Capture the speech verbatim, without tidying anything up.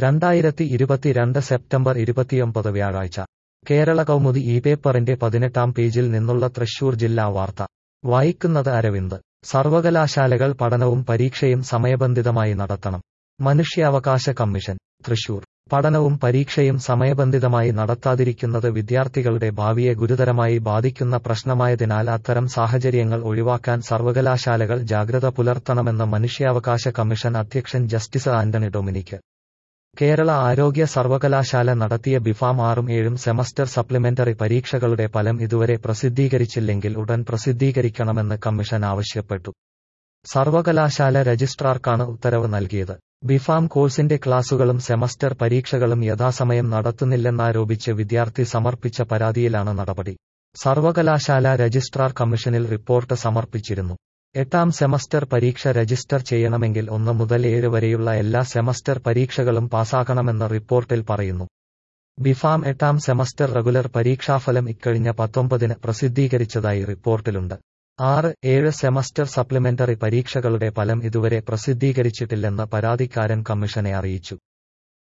രണ്ടായിരത്തി ഇരുപത്തിരണ്ട് സെപ്റ്റംബർ ഇരുപത്തിയൊമ്പത് വ്യാഴാഴ്ച കേരള കൗമുദി ഈ പേപ്പറിന്റെ പതിനെട്ടാം പേജിൽ നിന്നുള്ള തൃശൂർ ജില്ലാ വാർത്ത വായിക്കുന്നത് അരവിന്ദ്. സർവകലാശാലകൾ പഠനവും പരീക്ഷയും സമയബന്ധിതമായി നടത്തണം. മനുഷ്യാവകാശ കമ്മീഷൻ തൃശൂർ. പഠനവും പരീക്ഷയും സമയബന്ധിതമായി നടത്താതിരിക്കുന്നത് വിദ്യാർത്ഥികളുടെ ഭാവിയെ ഗുരുതരമായി ബാധിക്കുന്ന പ്രശ്നമായതിനാൽ അത്തരം സാഹചര്യങ്ങൾ ഒഴിവാക്കാൻ സർവകലാശാലകൾ ജാഗ്രത പുലർത്തണമെന്ന് മനുഷ്യാവകാശ കമ്മീഷൻ അധ്യക്ഷൻ ജസ്റ്റിസ് ആന്റണി ഡൊമിനിക്. കേരള ആരോഗ്യ സർവകലാശാല നടത്തിയ ബിഫാം ആറും ഏഴും സെമസ്റ്റർ സപ്ലിമെന്ററി പരീക്ഷകളുടെ ഫലം ഇതുവരെ പ്രസിദ്ധീകരിച്ചില്ലെങ്കിൽ ഉടൻ പ്രസിദ്ധീകരിക്കണമെന്ന് കമ്മീഷൻ ആവശ്യപ്പെട്ടു. സർവകലാശാല രജിസ്ട്രാർക്കാണ് ഉത്തരവ് നൽകിയത്. ബിഫാം കോഴ്സിന്റെ ക്ലാസുകളും സെമസ്റ്റർ പരീക്ഷകളും യഥാസമയം നടത്തുന്നില്ലെന്നാരോപിച്ച് വിദ്യാർത്ഥി സമർപ്പിച്ച പരാതിയിലാണ് നടപടി. സർവകലാശാല രജിസ്ട്രാർ കമ്മീഷനിൽ റിപ്പോർട്ട് സമർപ്പിച്ചിരുന്നു. എട്ടാം സെമസ്റ്റർ പരീക്ഷ രജിസ്റ്റർ ചെയ്യണമെങ്കിൽ ഒന്ന് മുതൽ ഏഴ് വരെയുള്ള എല്ലാ സെമസ്റ്റർ പരീക്ഷകളും പാസ്സാക്കണമെന്ന് റിപ്പോർട്ടിൽ പറയുന്നു. ബിഫാം എട്ടാം സെമസ്റ്റർ റെഗുലർ പരീക്ഷാഫലം ഇക്കഴിഞ്ഞ പത്തൊമ്പതിന് പ്രസിദ്ധീകരിച്ചതായി റിപ്പോർട്ടിലുണ്ട്. ആറ് ഏഴ് സെമസ്റ്റർ സപ്ലിമെന്ററി പരീക്ഷകളുടെ ഫലം ഇതുവരെ പ്രസിദ്ധീകരിച്ചിട്ടില്ലെന്ന് പരാതിക്കാരൻ കമ്മീഷനെ അറിയിച്ചു.